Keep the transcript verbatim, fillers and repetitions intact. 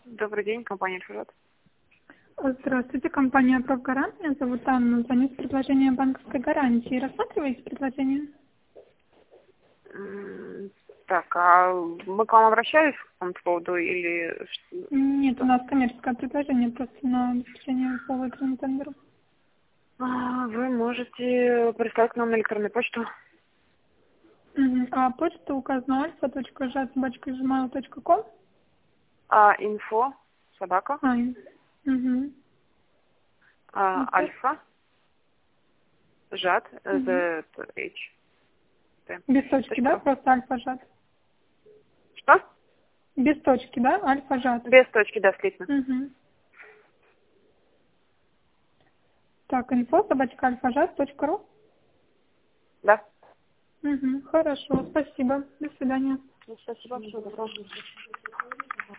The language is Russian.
Добрый день, компания «Альфа-Жат». Здравствуйте, компания «Профгарант». Меня зовут Анна. Звоню с предложением банковской гарантии. Рассматриваете предложение? М, Так, а мы к вам обращались по этому поводу или Нет, у что? нас коммерческое предложение просто на обеспечение по выигранному тендеру. А, Вы можете прислать к нам на электронную почту. Мгм. А почта указана альфа точка жат собака жимайл точка ком. А, инфо, собака, А, и- мгм. а, Инфо. альфа, жат, Мгм. z h t. Без точки, Точка да? ру. Просто альфа жат. Что? Без точки, да? Альфа жат. Без точки, да, слитно. Мгм. Так, инфо собачка альфа жат точка ру. Да. Мгм. Хорошо, спасибо. До свидания. Ну, спасибо, всего доброго.